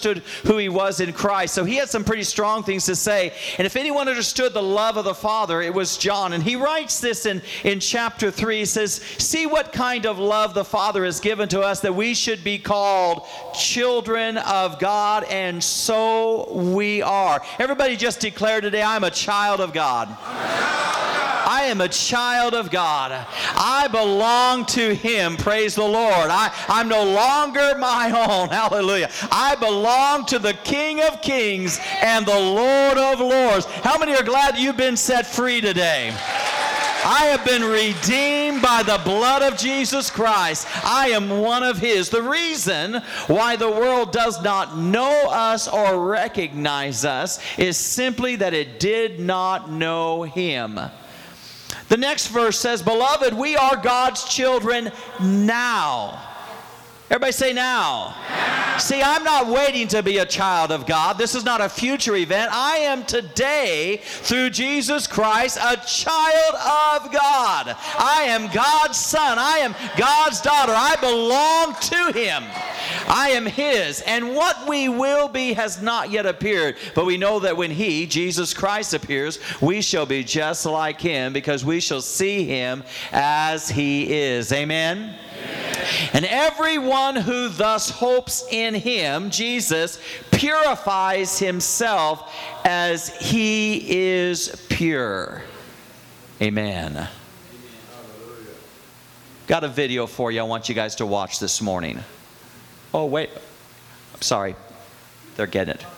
understood who he was in Christ. So he had some pretty strong things to say. And if anyone understood the love of the Father, it was John. And he writes this in chapter 3. He says, see what kind of love the Father has given to us, that we should be called children of God, and so we are. Everybody just declare today, I'm a child of God. I am a child of God. I belong to him. Praise the Lord. I'm no longer my own. Hallelujah. I belong to the King of Kings and the Lord of Lords. How many are glad you've been set free today? I have been redeemed by the blood of Jesus Christ. I am one of his. The reason why the world does not know us or recognize us is simply that it did not know him. The next verse says, beloved, we are God's children now. Everybody say now. See, I'm not waiting to be a child of God. This is not a future event. I am today, through Jesus Christ, a child of God. I am God's son. I am God's daughter. I belong to him. I am his. And what we will be has not yet appeared. But we know that when he, Jesus Christ, appears, we shall be just like him, because we shall see him as he is. Amen? And everyone who thus hopes in him, Jesus, purifies himself as he is pure. Amen. Got a video for you I want you guys to watch this morning. Oh, wait. I'm sorry. They're getting it.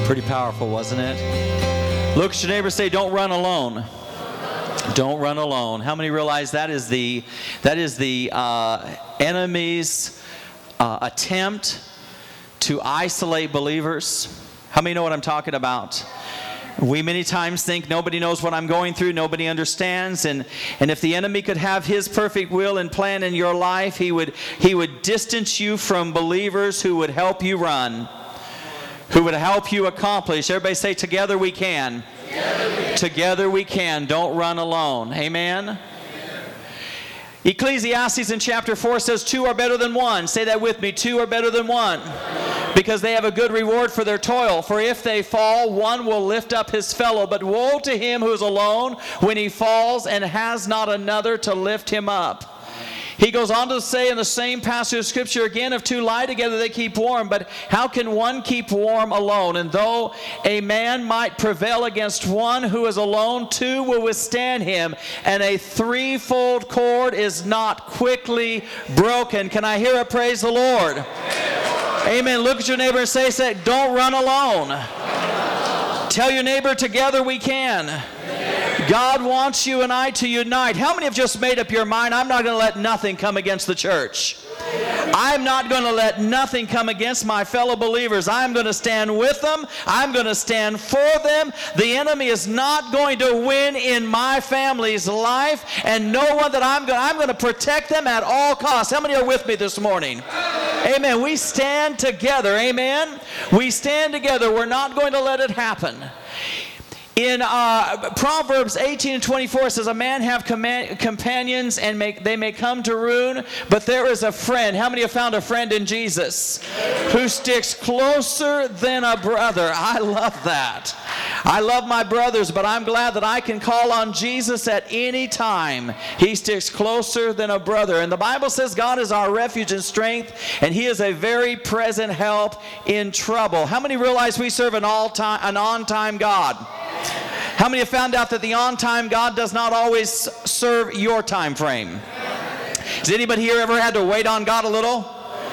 Pretty powerful, wasn't it? Look at your neighbor and say, don't run alone. Don't run alone. How many realize that is the enemy's attempt to isolate believers? How many know what I'm talking about? We many times think nobody knows what I'm going through, nobody understands, and if the enemy could have his perfect will and plan in your life, he would distance you from believers who would help you run, who would help you accomplish. Everybody say, together we can. Together we can. Don't run alone. Amen? Ecclesiastes in chapter 4 says, 2 are better than 1. Say that with me. 2 are better than 1. Because they have a good reward for their toil. For if they fall, one will lift up his fellow. But woe to him who is alone when he falls and has not another to lift him up. He goes on to say in the same passage of Scripture again, if 2 lie together, they keep warm. But how can one keep warm alone? And though a man might prevail against one who is alone, 2 will withstand him. And a threefold cord is not quickly broken. Can I hear a praise the Lord? Amen. Look at your neighbor and say, don't run alone. Tell your neighbor, together we can. God wants you and I to unite. How many have just made up your mind, I'm not going to let nothing come against the church? I'm not going to let nothing come against my fellow believers. I'm going to stand with them. I'm going to stand for them. The enemy is not going to win in my family's life, and no one that I'm going to protect them at all costs. How many are with me this morning? Amen. We stand together. Amen. We stand together. We're not going to let it happen. In Proverbs 18:24 it says, a man have companions and they may come to ruin, but there is a friend. How many have found a friend in Jesus who sticks closer than a brother? I love that. I love my brothers, but I'm glad that I can call on Jesus at any time. He sticks closer than a brother. And the Bible says God is our refuge and strength, and He is a very present help in trouble. How many realize we serve an on-time God? How many have found out that the on-time God does not always serve your time frame? Has anybody here ever had to wait on God a little?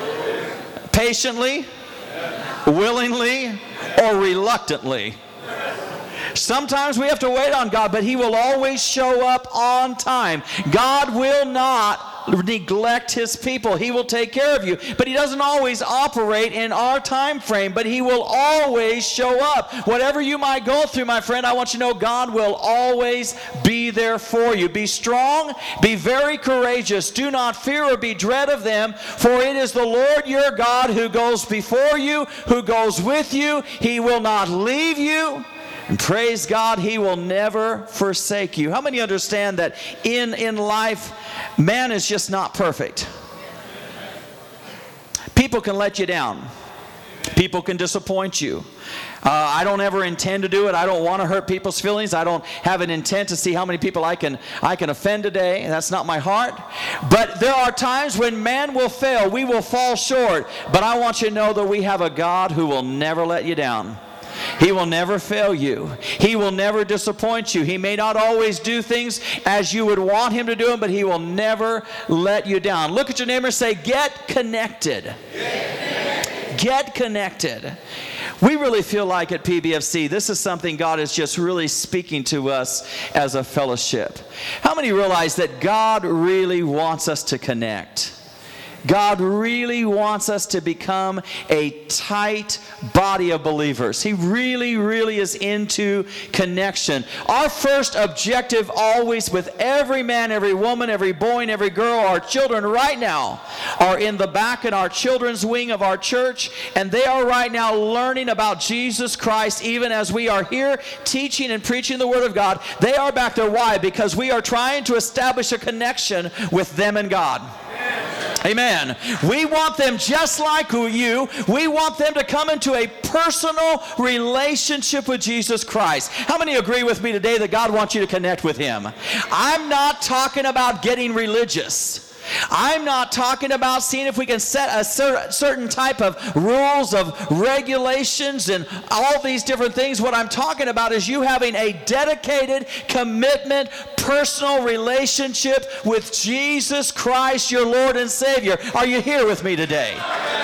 Patiently, willingly, or reluctantly? Sometimes we have to wait on God, but He will always show up on time. God will not neglect His people. He will take care of you, but He doesn't always operate in our time frame, but He will always show up. Whatever you might go through, my friend, I want you to know God will always be there for you. Be strong, be very courageous. Do not fear or be dread of them, for it is the Lord your God who goes before you, who goes with you. He will not leave you. And praise God, He will never forsake you. How many understand that in life, man is just not perfect? People can let you down. People can disappoint you. I don't ever intend to do it. I don't want to hurt people's feelings. I don't have an intent to see how many people I can offend today. That's not my heart. But there are times when man will fail. We will fall short. But I want you to know that we have a God who will never let you down. He will never fail you. He will never disappoint you. He may not always do things as you would want Him to do them, but He will never let you down. Look at your neighbor and say, get connected. Get connected. We really feel like at PBFC, this is something God is just really speaking to us as a fellowship. How many realize that God really wants us to connect? God really wants us to become a tight body of believers. He really, really is into connection. Our first objective always with every man, every woman, every boy, and every girl, our children right now are in the back in our children's wing of our church, and they are right now learning about Jesus Christ even as we are here teaching and preaching the Word of God. They are back there. Why? Because we are trying to establish a connection with them and God. Amen. We want them just like you. We want them to come into a personal relationship with Jesus Christ. How many agree with me today that God wants you to connect with Him? I'm not talking about getting religious. I'm not talking about seeing if we can set a certain type of rules, of regulations, and all these different things. What I'm talking about is you having a dedicated commitment, personal relationship with Jesus Christ, your Lord and Savior. Are you here with me today?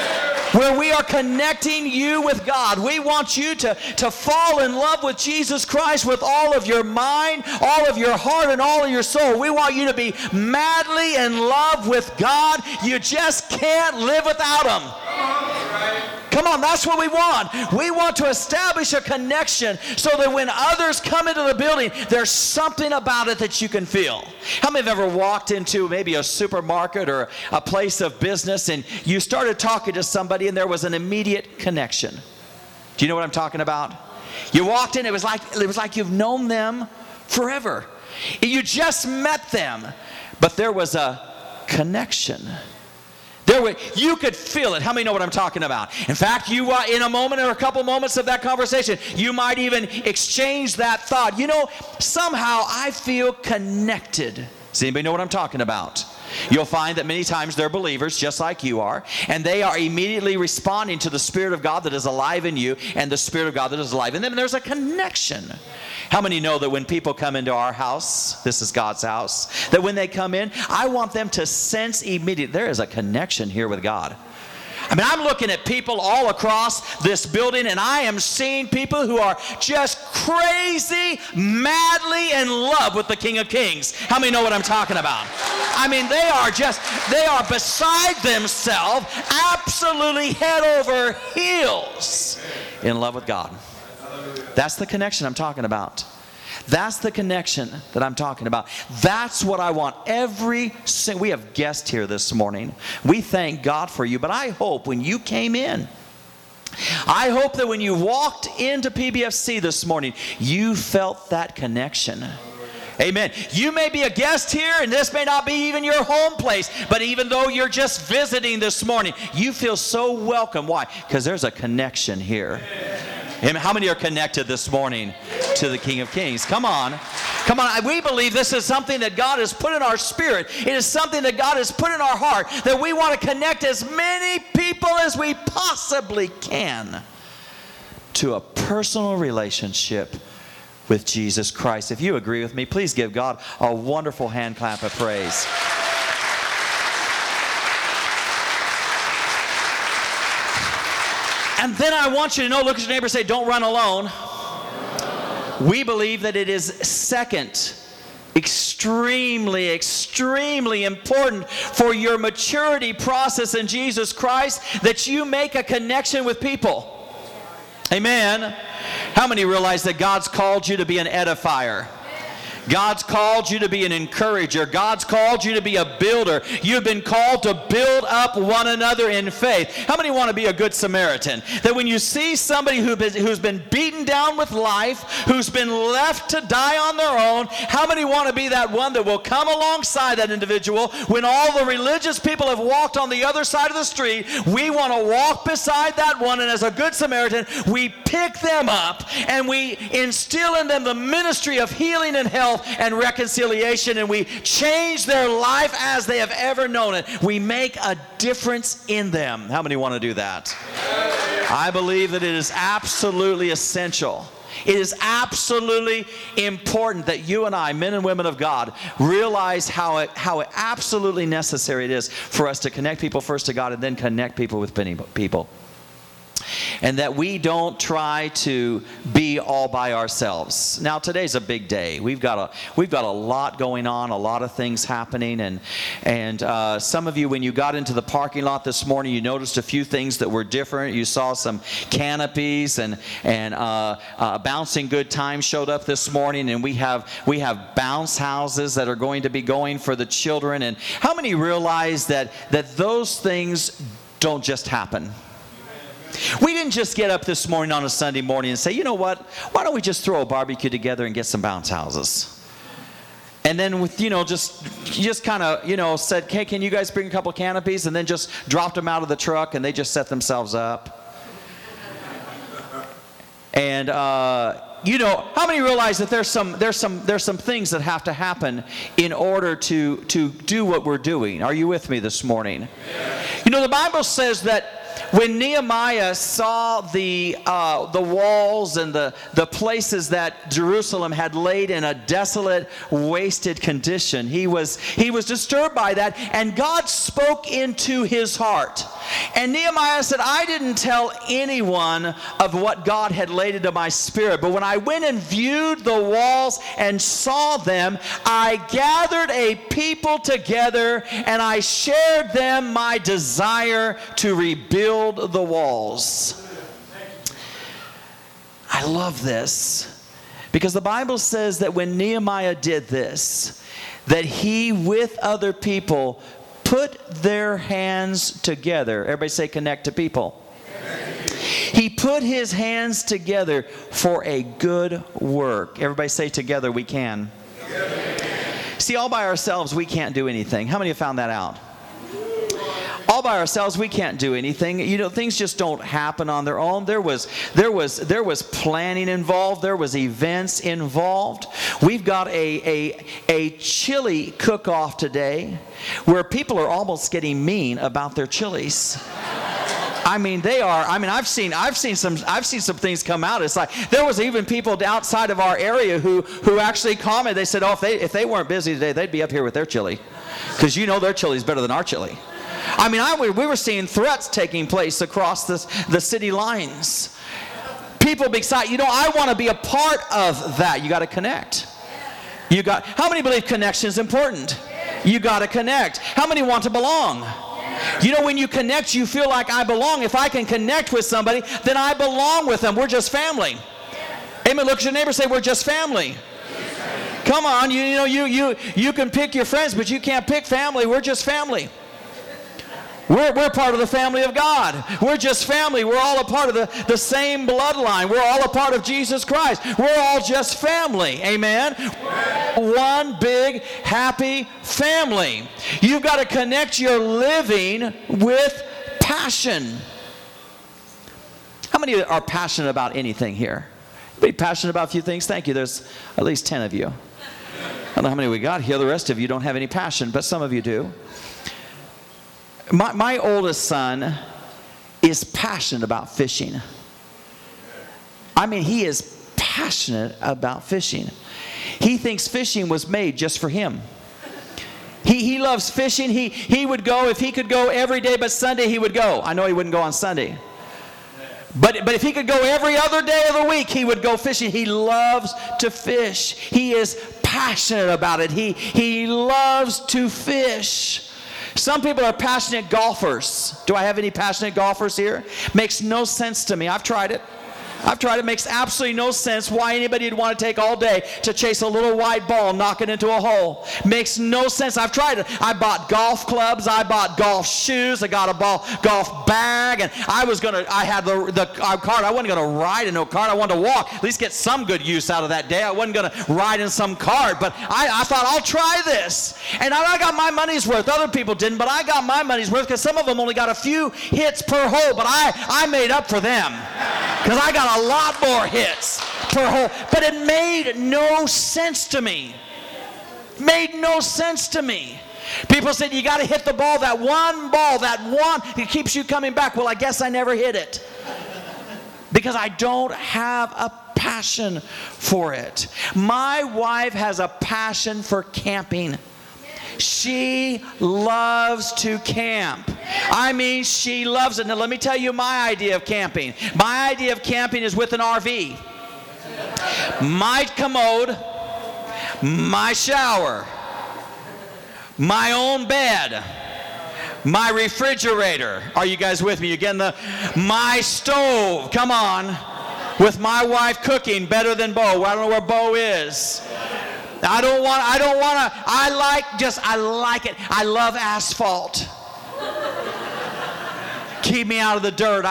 where we are connecting you with God. We want you to fall in love with Jesus Christ with all of your mind, all of your heart, and all of your soul. We want you to be madly in love with God. You just can't live without Him. Come on, that's what we want. We want to establish a connection so that when others come into the building, there's something about it that you can feel. How many have ever walked into maybe a supermarket or a place of business and you started talking to somebody and there was an immediate connection? Do you know what I'm talking about? You walked in, it was like you've known them forever. You just met them, but there was a connection. You could feel it. How many know what I'm talking about? In fact, you in a moment or a couple moments of that conversation, you might even exchange that thought. You know, somehow I feel connected. Does anybody know what I'm talking about? You'll find that many times they're believers just like you are, and they are immediately responding to the Spirit of God that is alive in you and the Spirit of God that is alive in them. And there's a connection. How many know that when people come into our house, this is God's house, that when they come in, I want them to sense immediately there is a connection here with God. I mean, I'm looking at people all across this building, and I am seeing people who are just crazy, madly in love with the King of Kings. How many know what I'm talking about? I mean, they are beside themselves, absolutely head over heels in love with God. That's the connection I'm talking about. That's the connection that I'm talking about. That's what I want we have guests here this morning. We thank God for you, but I hope when you came in, I hope that when you walked into PBFC this morning, you felt that connection. Amen. You may be a guest here, and this may not be even your home place, but even though you're just visiting this morning, you feel so welcome. Why? Because there's a connection here. Amen. How many are connected this morning to the King of Kings? Come on. Come on. We believe this is something that God has put in our spirit. It is something that God has put in our heart, that we want to connect as many people as we possibly can to a personal relationship with Jesus Christ. If you agree with me, please give God a wonderful hand clap of praise. And then I want you to know, look at your neighbor and say, don't run alone. We believe that it is second, extremely, extremely important for your maturity process in Jesus Christ that you make a connection with people. Amen. How many realize that God's called you to be an edifier? God's called you to be an encourager. God's called you to be a builder. You've been called to build up one another in faith. How many want to be a good Samaritan? That when you see somebody who's been beaten down with life, who's been left to die on their own, how many want to be that one that will come alongside that individual when all the religious people have walked on the other side of the street? We want to walk beside that one, and as a good Samaritan, we pick them up and we instill in them the ministry of healing and health and reconciliation, and we change their life as they have ever known it. We make a difference in them. How many want to do that? I believe that it is absolutely essential. It is absolutely important that you and I, men and women of God, realize how absolutely necessary it is for us to connect people first to God and then connect people with people. And that we don't try to be all by ourselves. Now, today's a big day. We've got a lot going on, a lot of things happening, and some of you, when you got into the parking lot this morning, you noticed a few things that were different. You saw some canopies, and Bouncing Good Time showed up this morning, and we have bounce houses that are going to be going for the children. And how many realize that those things don't just happen? We didn't just get up this morning on a Sunday morning and say, you know what, why don't we just throw a barbecue together and get some bounce houses? And then with, just kind of, said, hey, can you guys bring a couple canopies? And then just dropped them out of the truck and they just set themselves up. And, how many realize that there's some things that have to happen in order to do what we're doing? Are you with me this morning? Yeah. The Bible says that when Nehemiah saw the walls and the places that Jerusalem had laid in a desolate, wasted condition, he was disturbed by that, and God spoke into his heart. And Nehemiah said, I didn't tell anyone of what God had laid into my spirit, but when I went and viewed the walls and saw them, I gathered a people together and I shared them my desire to rebuild the walls. I love this because the Bible says that when Nehemiah did this, that he with other people put their hands together. Everybody say connect to people. He put his hands together for a good work. Everybody say together we can. See, all by ourselves we can't do anything. How many have found that out? All by ourselves we can't do anything. You know, things just don't happen on their own. There was planning involved. There was events involved. We've got a chili cook-off today where people are almost getting mean about their chilies. I mean, they are. I mean, I've seen some things come out. It's like there was even people outside of our area who actually commented. They said, "Oh, if they weren't busy today, they'd be up here with their chili, because you know their chili is better than our chili." I mean, we were seeing threats taking place across the city lines. People be excited. You know, I want to be a part of that. You got to connect. How many believe connection is important? You got to connect. How many want to belong? You know, when you connect, you feel like I belong. If I can connect with somebody, then I belong with them. We're just family. Amen. Look at your neighbor and say, we're just family. Come on, you can pick your friends, but you can't pick family. We're just family. We're part of the family of God. We're just family. We're all a part of the same bloodline. We're all a part of Jesus Christ. We're all just family. Amen? One big, happy family. You've got to connect your living with passion. How many are passionate about anything here? Be passionate about a few things? Thank you. There's at least 10 of you. I don't know how many we got here. The rest of you don't have any passion, but some of you do. My oldest son is passionate about fishing. I mean, he is passionate about fishing. He thinks fishing was made just for him. He loves fishing. He would go, if he could go every day but Sunday, he would go. I know he wouldn't go on Sunday. But if he could go every other day of the week, he would go fishing. He loves to fish. He is passionate about it. He loves to fish. Some people are passionate golfers. Do I have any passionate golfers here? Makes no sense to me. I've tried it. It makes absolutely no sense why anybody would want to take all day to chase a little white ball and knock it into a hole. Makes no sense. I've tried it. I bought golf clubs. I bought golf shoes. I got a golf bag. And I had the cart. I wasn't going to ride in no cart. I wanted to walk. At least get some good use out of that day. I wasn't going to ride in some cart. But I thought, I'll try this. And I got my money's worth. Other people didn't, but I got my money's worth because some of them only got a few hits per hole. But I made up for them because I got a lot more hits per hole. But it made no sense to me. People said, you got to hit the ball, that one, it keeps you coming back. Well, I guess I never hit it because I don't have a passion for it. My wife has a passion for camping. She loves to camp. I mean, she loves it. Now, let me tell you my idea of camping. My idea of camping is with an RV. My commode, my shower, my own bed, my refrigerator. Are you guys with me? You're getting my stove. Come on. With my wife cooking better than Bo. I don't know where Bo is. I like it. I love asphalt. Keep me out of the dirt.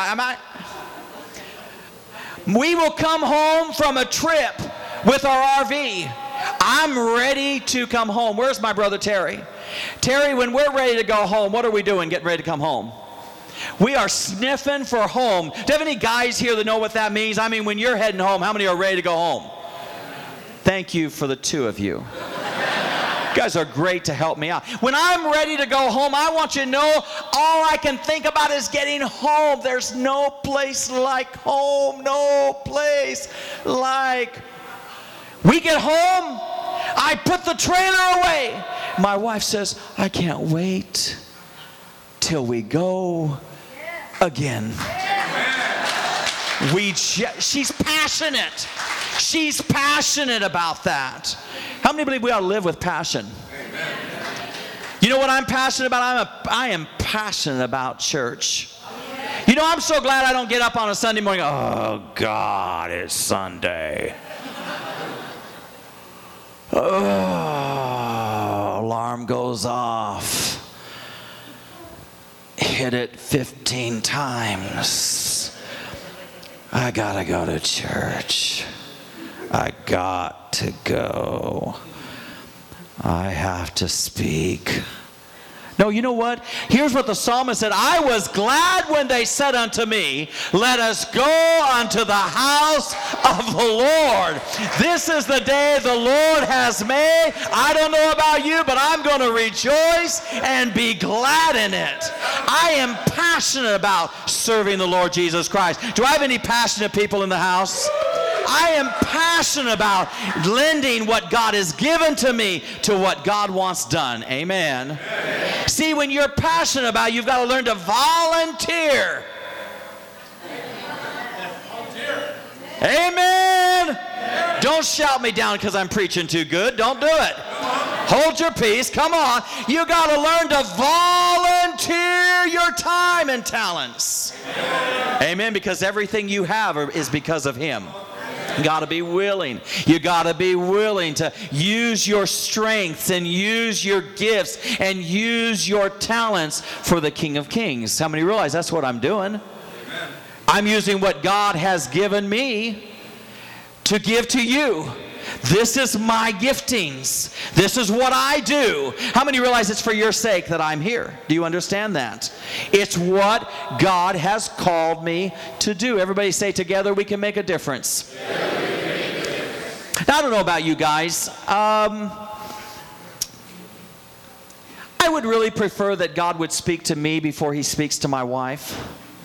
We will come home from a trip with our RV. I'm ready to come home. Where's my brother Terry? Terry, when we're ready to go home, what are we doing getting ready to come home? We are sniffing for home. Do you have any guys here that know what that means? I mean, when you're heading home, how many are ready to go home? Thank you for the two of you. You guys are great to help me out. When I'm ready to go home, I want you to know all I can think about is getting home. There's no place like home. No place like. We get home, I put the trailer away. My wife says, I can't wait till we go again. She's passionate. She's passionate about that. How many believe we ought to live with passion? You know what I'm passionate about? I am passionate about church. You know, I'm so glad I don't get up on a Sunday morning, oh, God, it's Sunday. Oh, alarm goes off. Hit it 15 times. I gotta go to church. I got to go. I have to speak. No, you know what? Here's what the psalmist said. I was glad when they said unto me, let us go unto the house of the Lord. This is the day the Lord has made. I don't know about you, but I'm going to rejoice and be glad in it. I am passionate about serving the Lord Jesus Christ. Do I have any passionate people in the house? I am passionate about lending what God has given to me to what God wants done. Amen. See, when you're passionate about it, you've got to learn to volunteer. Amen. Don't shout me down because I'm preaching too good. Don't do it. Hold your peace. Come on. You got to learn to volunteer your time and talents. Amen. Because everything you have is because of Him. You got to be willing. You got to be willing to use your strengths and use your gifts and use your talents for the King of Kings. How many realize that's what I'm doing? Amen. I'm using what God has given me to give to you. This is my giftings. This is what I do. How many realize it's for your sake that I'm here? Do you understand that? It's what God has called me to do. Everybody say together, we can make a difference. Now, I don't know about you guys. I would really prefer that God would speak to me before He speaks to my wife.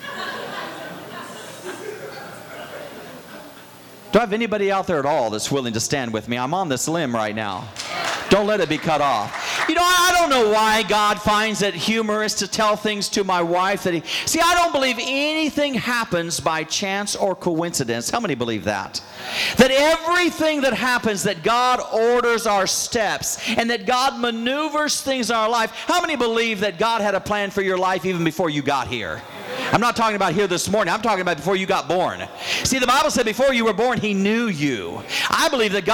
Do I have anybody out there at all that's willing to stand with me? I'm on this limb right now. Don't let it be cut off. You know, I don't know why God finds it humorous to tell things to my wife that See, I don't believe anything happens by chance or coincidence. How many believe that? That everything that happens, that God orders our steps and that God maneuvers things in our life. How many believe that God had a plan for your life even before you got here? I'm not talking about here this morning. I'm talking about before you got born. See, the Bible said before you were born, He knew you. I believe that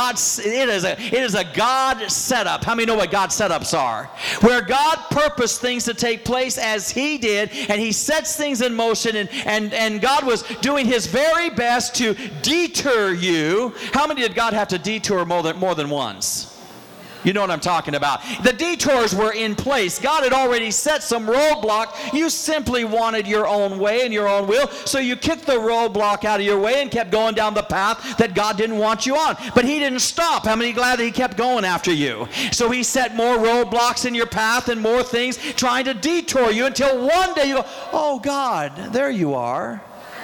it is a God setup. How many know what God setups are? Where God purposed things to take place as He did, and He sets things in motion, and God was doing His very best to deter you. How many did God have to detour more than once? You know what I'm talking about. The detours were in place. God had already set some roadblock. You simply wanted your own way and your own will, so you kicked the roadblock out of your way and kept going down the path that God didn't want you on. But He didn't stop. How many are glad that He kept going after you? So He set more roadblocks in your path and more things trying to detour you until one day you go, oh God, there you are.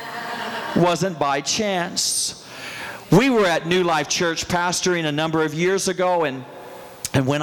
Wasn't by chance. We were at New Life Church pastoring a number of years ago, and when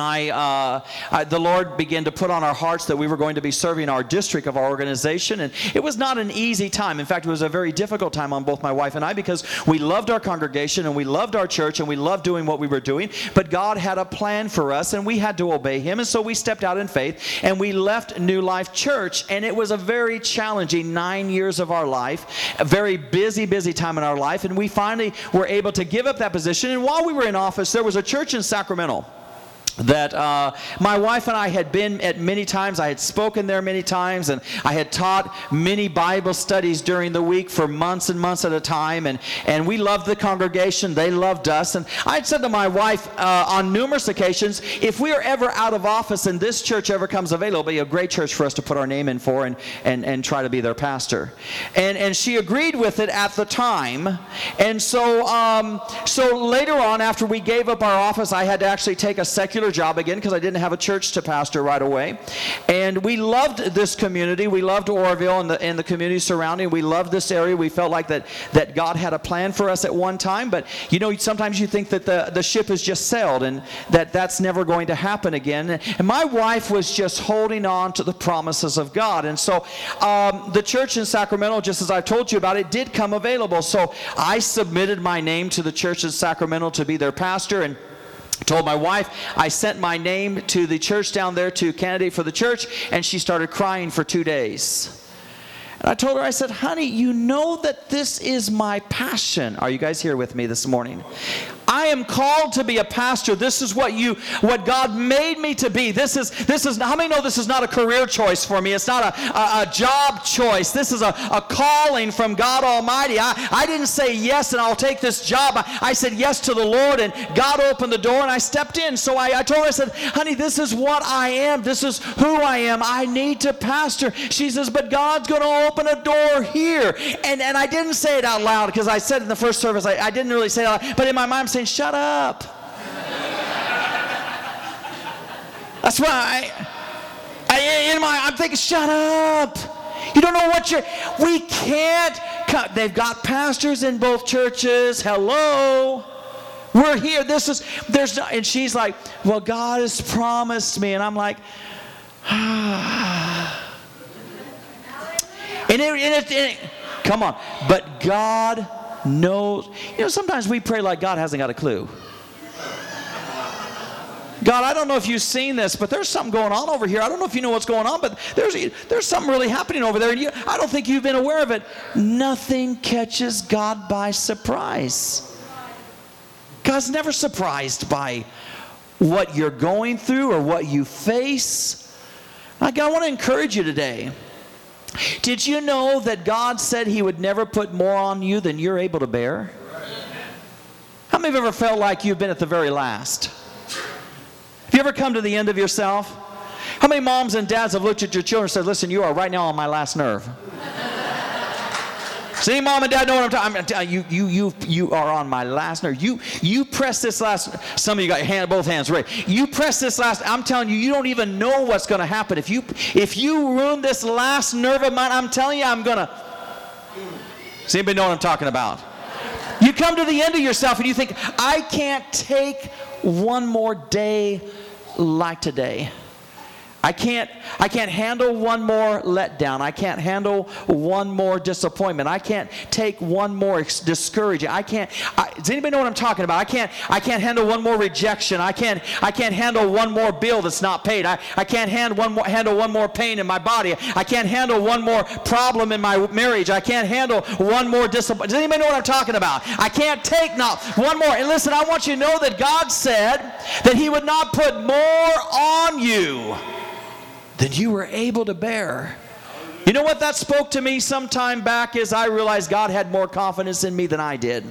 the Lord began to put on our hearts that we were going to be serving our district of our organization, and it was not an easy time. In fact, it was a very difficult time on both my wife and I, because we loved our congregation and we loved our church and we loved doing what we were doing, but God had a plan for us and we had to obey Him, and so we stepped out in faith and we left New Life Church, and it was a very challenging 9 years of our life, a very busy time in our life, and we finally were able to give up that position. And while we were in office, there was a church in Sacramento that my wife and I had been at many times. I had spoken there many times, and I had taught many Bible studies during the week for months and months at a time, and we loved the congregation. They loved us, and I had said to my wife on numerous occasions, if we are ever out of office and this church ever comes available, it'll be a great church for us to put our name in for and try to be their pastor. And she agreed with it at the time, and so later on, after we gave up our office, I had to actually take a secular regular job again because I didn't have a church to pastor right away. And we loved this community. We loved Oroville and the community surrounding. We loved this area. We felt like that God had a plan for us at one time. But, you know, sometimes you think that the ship has just sailed and that's never going to happen again. And my wife was just holding on to the promises of God. And so the church in Sacramento, just as I've told you about, it did come available. So I submitted my name to the church in Sacramento to be their pastor, and told my wife. I sent my name to the church down there to candidate for the church, and she started crying for 2 days. And I told her, I said, honey, you know that this is my passion. Are you guys here with me this morning? I am called to be a pastor. This is what God made me to be. This is how many know this is not a career choice for me? It's not a job choice. This is a calling from God Almighty. I didn't say yes and I'll take this job. I said yes to the Lord, and God opened the door and I stepped in. So I told her, I said, honey, this is what I am. This is who I am. I need to pastor. She says, but God's going to open a door here. And I didn't say it out loud because I said in the first service, I didn't really say it out loud. But in my mind, I'm saying, shut up. That's why I'm thinking, shut up. You don't know what we can't. They've got pastors in both churches. Hello. We're here. And she's like, well, God has promised me. And I'm like, come on. But God knows. You know, sometimes we pray like God hasn't got a clue. God, I don't know if you've seen this, but there's something going on over here. I don't know if you know what's going on, but there's something really happening over there, and I don't think you've been aware of it. Nothing catches God by surprise. God's never surprised by what you're going through or what you face. I want to encourage you today. Did you know that God said He would never put more on you than you're able to bear? How many of you ever felt like you've been at the very last? Have you ever come to the end of yourself? How many moms and dads have looked at your children and said, listen, you are right now on my last nerve? See, mom and dad know what I'm talking about. You are on my last nerve. You press this last, some of you got both hands ready. You press this last, I'm telling you, you don't even know what's going to happen. If you ruin this last nerve of mine, I'm telling you, I'm going to. Does anybody know what I'm talking about? You come to the end of yourself and you think, I can't take one more day like today. I can't handle one more letdown. I can't handle one more disappointment. I can't take one more discouragement. Does anybody know what I'm talking about? I can't handle one more rejection. I can't handle one more bill that's not paid. I can't handle one more pain in my body. I can't handle one more problem in my marriage. I can't handle one more disappointment. Does anybody know what I'm talking about? I can't take not one more. And listen, I want you to know that God said that He would not put more on you than you were able to bear. You know what that spoke to me some time back is I realized God had more confidence in me than I did.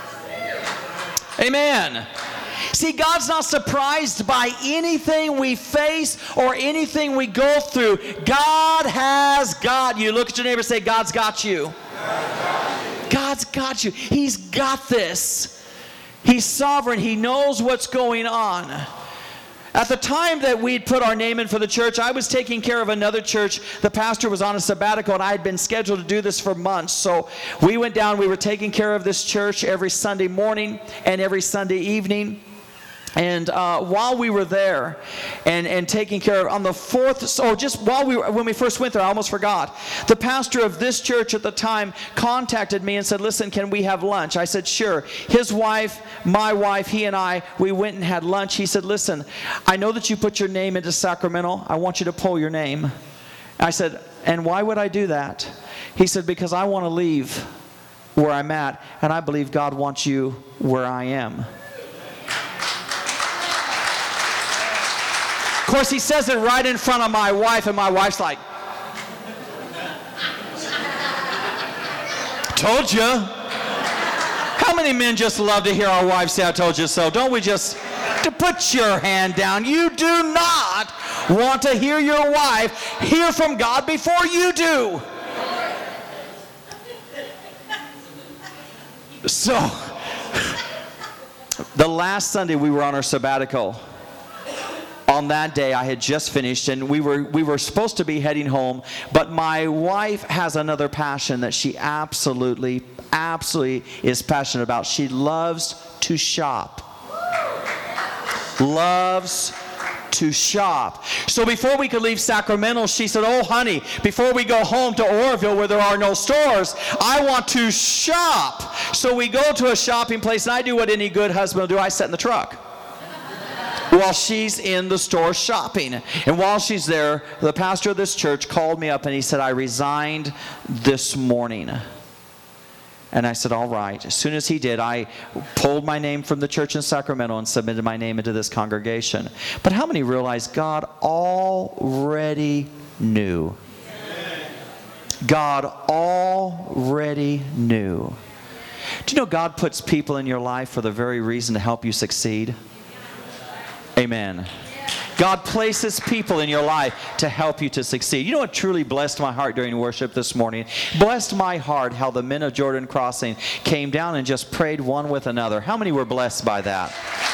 Amen. See, God's not surprised by anything we face or anything we go through. God has got you. Look at your neighbor and say, God's got you. God's got you. He's got this. He's sovereign. He knows what's going on. At the time that we'd put our name in for the church, I was taking care of another church. The pastor was on a sabbatical, and I had been scheduled to do this for months. So we went down. We were taking care of this church every Sunday morning and every Sunday evening. And while we were there and taking care of, on the fourth, when we first went there, I almost forgot. The pastor of this church at the time contacted me and said, listen, can we have lunch? I said, sure. His wife, my wife, he and I, we went and had lunch. He said, listen, I know that you put your name into Sacramento. I want you to pull your name. I said, and why would I do that? He said, because I want to leave where I'm at, and I believe God wants you where I am. Of course, he says it right in front of my wife, and my wife's like, told you. How many men just love to hear our wives say, I told you so? Don't we just, to put your hand down. You do not want to hear your wife hear from God before you do. So, the last Sunday we were on our sabbatical, on that day, I had just finished, and we were supposed to be heading home, but my wife has another passion that she absolutely is passionate about. She loves to shop. Loves to shop. So before we could leave Sacramento, she said, "Oh, honey, before we go home to Oroville where there are no stores, I want to shop." So we go to a shopping place, and I do what any good husband will do. I sit in the truck while she's in the store shopping. And while she's there, the pastor of this church called me up and he said, "I resigned this morning." And I said, "All right." As soon as he did, I pulled my name from the church in Sacramento and submitted my name into this congregation. But how many realize God already knew? God already knew. Do you know God puts people in your life for the very reason to help you succeed? Amen. God places people in your life to help you to succeed. You know what truly blessed my heart during worship this morning? Blessed my heart how the men of Jordan Crossing came down and just prayed one with another. How many were blessed by that?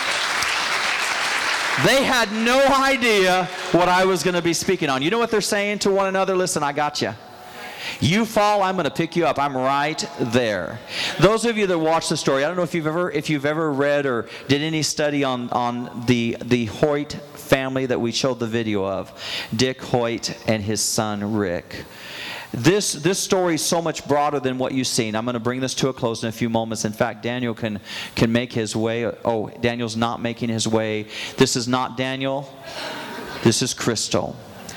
They had no idea what I was going to be speaking on. You know what they're saying to one another? "Listen, I got you. You fall, I'm going to pick you up. I'm right there." Those of you that watch the story, I don't know if you've ever read or did any study on the Hoyt family that we showed the video of, Dick Hoyt and his son Rick. This story is so much broader than what you've seen. I'm going to bring this to a close in a few moments. In fact, Daniel can make his way. Oh, Daniel's not making his way. This is not Daniel. This is Crystal.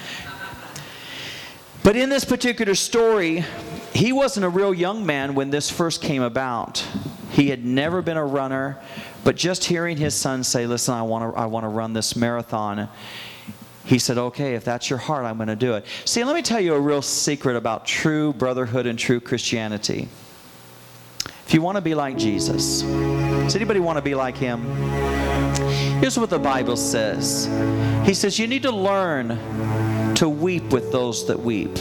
But in this particular story, he wasn't a real young man when this first came about. He had never been a runner, but just hearing his son say, "Listen, I want to run this marathon," he said, "Okay, if that's your heart, I'm going to do it." See, let me tell you a real secret about true brotherhood and true Christianity. If you want to be like Jesus, does anybody want to be like him? Here's what the Bible says. He says, you need to learn to weep with those that weep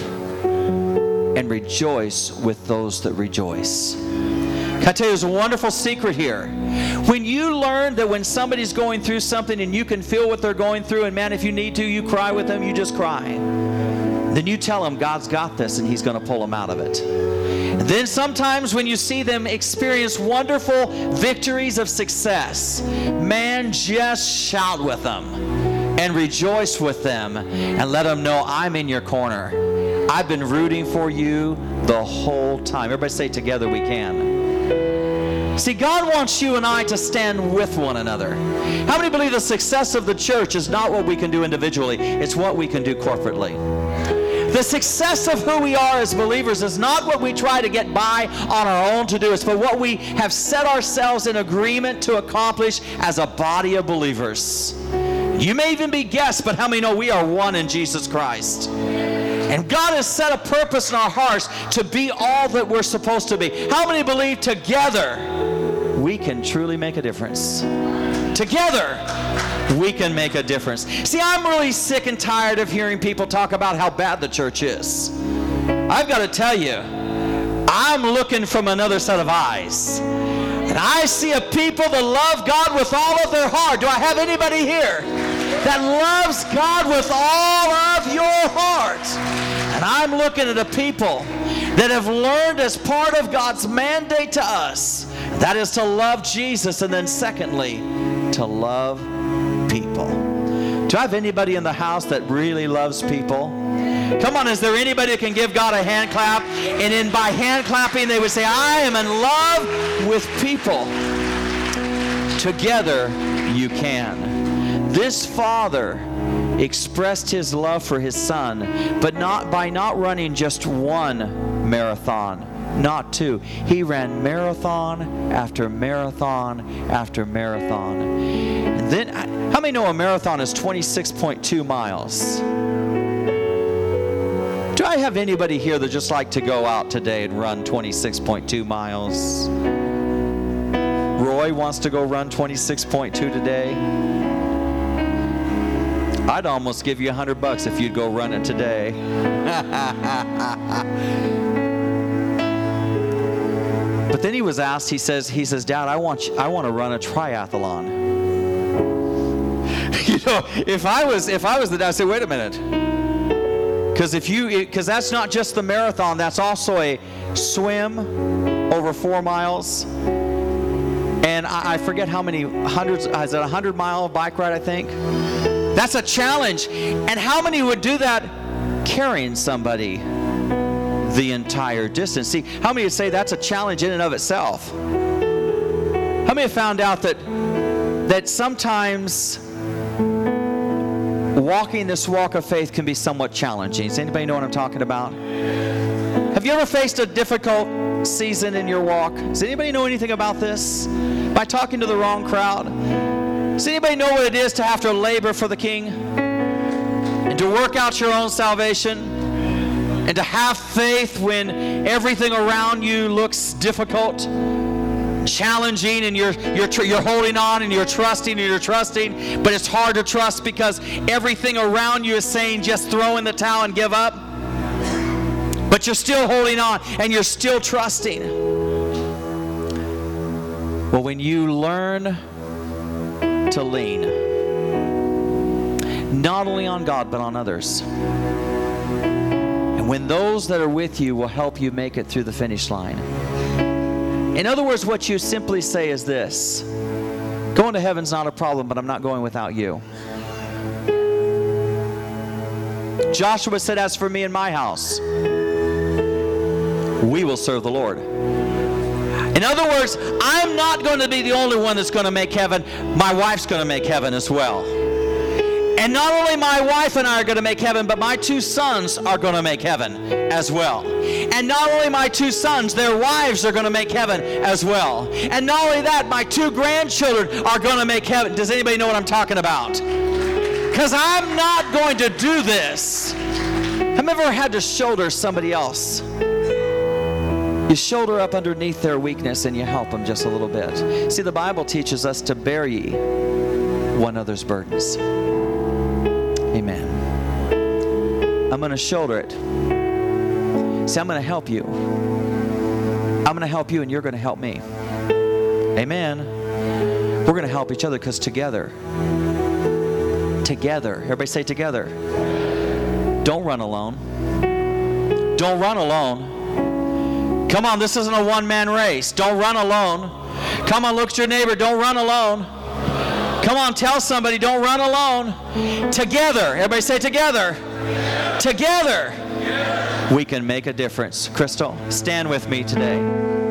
and rejoice with those that rejoice. Can I tell you, there's a wonderful secret here. When you learn that when somebody's going through something and you can feel what they're going through, and man, if you need to, you cry with them, you just cry. Then you tell them God's got this and he's going to pull them out of it. And then sometimes when you see them experience wonderful victories of success, man, just shout with them and rejoice with them and let them know, "I'm in your corner. I've been rooting for you the whole time." Everybody say, "Together we can." See, God wants you and I to stand with one another. How many believe the success of the church is not what we can do individually, it's what we can do corporately? The success of who we are as believers is not what we try to get by on our own to do, it's but what we have set ourselves in agreement to accomplish as a body of believers. You may even be guests, but how many know we are one in Jesus Christ? And God has set a purpose in our hearts to be all that we're supposed to be. How many believe together we can truly make a difference? Together we can make a difference. See, I'm really sick and tired of hearing people talk about how bad the church is. I've got to tell you, I'm looking from another set of eyes. And I see a people that love God with all of their heart. Do I have anybody here that loves God with all of your heart? And I'm looking at a people that have learned as part of God's mandate to us, that is to love Jesus, and then secondly, to love people. Do I have anybody in the house that really loves people? Come on, is there anybody that can give God a hand clap? And then by hand clapping, they would say, "I am in love with people." Together, you can. This father expressed his love for his son, but not by not running just one marathon, not two. He ran marathon after marathon after marathon. And then, how many know a marathon is 26.2 miles? Do I have anybody here that just like to go out today and run 26.2 miles? Roy wants to go run 26.2 today. I'd almost give you $100 if you'd go run it today. But then he was asked, he says, "Dad, I want to run a triathlon." You if I was the dad, I'd say, wait a minute. Because that's not just the marathon, that's also a swim over 4 miles. And I forget how many hundreds, is it a 100-mile bike ride, I think? That's a challenge. And how many would do that carrying somebody the entire distance? See, how many would say that's a challenge in and of itself? How many have found out that sometimes walking this walk of faith can be somewhat challenging? Does anybody know what I'm talking about? Have you ever faced a difficult season in your walk? Does anybody know anything about this? Am I talking to the wrong crowd? Does anybody know what it is to have to labor for the King? And to work out your own salvation? And to have faith when everything around you looks difficult, challenging, and you're holding on and you're trusting, but it's hard to trust because everything around you is saying just throw in the towel and give up. But you're still holding on and you're still trusting. Well, when you learn to lean not only on God but on others, and when those that are with you will help you make it through the finish line. In other words, what you simply say is this: going to heaven's not a problem, but I'm not going without you. Joshua said, as for me and my house, we will serve the Lord. In other words, I'm not going to be the only one that's going to make heaven. My wife's going to make heaven as well. And not only my wife and I are going to make heaven, but my 2 sons are going to make heaven as well. And not only my 2 sons, their wives are going to make heaven as well. And not only that, my 2 grandchildren are going to make heaven. Does anybody know what I'm talking about? Because I'm not going to do this. Have you ever had to shoulder somebody else? You shoulder up underneath their weakness and you help them just a little bit. See, the Bible teaches us to bear ye one another's burdens. Amen. I'm going to shoulder it. See, I'm going to help you. I'm going to help you and you're going to help me. Amen. We're going to help each other because together. Everybody say together. Don't run alone. Don't run alone. Come on, this isn't a one-man race. Don't run alone. Come on, look at your neighbor. Don't run alone. Come on, tell somebody, don't run alone. Together. Everybody say together. Together. We can make a difference. Crystal, stand with me today.